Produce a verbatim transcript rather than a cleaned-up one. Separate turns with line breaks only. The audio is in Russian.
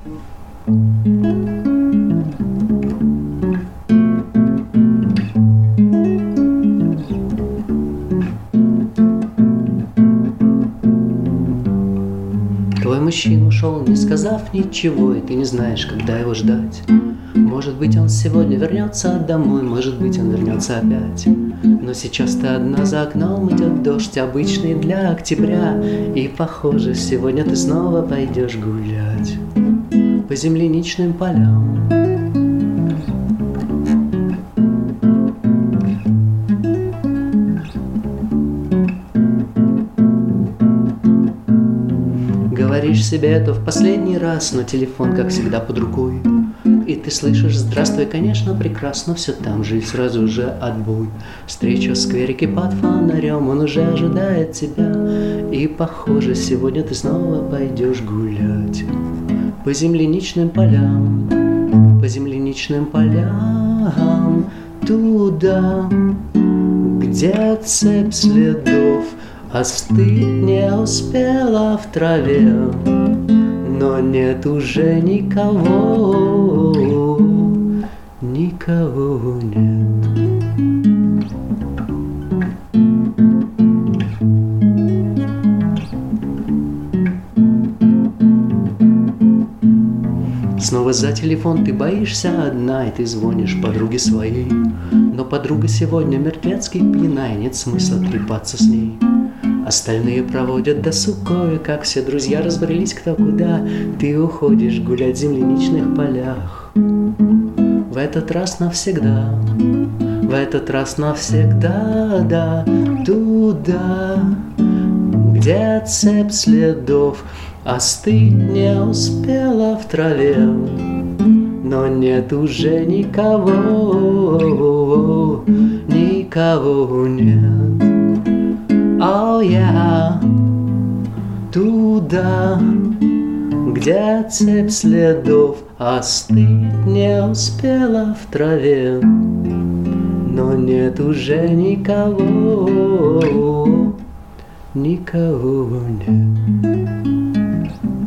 Твой мужчина ушел, не сказав ничего, и ты не знаешь, когда его ждать. Может быть, он сегодня вернется домой, может быть, он вернется опять. Но сейчас ты одна, за окном идет дождь, обычный для октября. И, похоже, сегодня ты снова пойдешь гулять по земляничным полям. Говоришь себе это в последний раз, но телефон, как всегда, под рукой. И ты слышишь: здравствуй, конечно, прекрасно, все там же, и сразу же отбой. Встреча в скверике под фонарем, он уже ожидает тебя. И, похоже, сегодня ты снова пойдешь гулять по земляничным полям, по земляничным полям, туда, где цепь следов остыть не успела в траве. Но нет уже никого, никого нет. Снова за телефон ты боишься одна, и ты звонишь подруге своей. Но подруга сегодня мертвецки пьяна, и нет смысла трепаться с ней. Остальные проводят досуг кое-как, все друзья разбрелись кто куда. Ты уходишь гулять в земляничных полях. В этот раз навсегда, в этот раз навсегда, да, туда, где цепь следов остыть не успела в траве. Но нет уже никого, никого нет. Oh yeah, туда, где цепь следов остыть не успела в траве. Но нет уже никого, никого нет.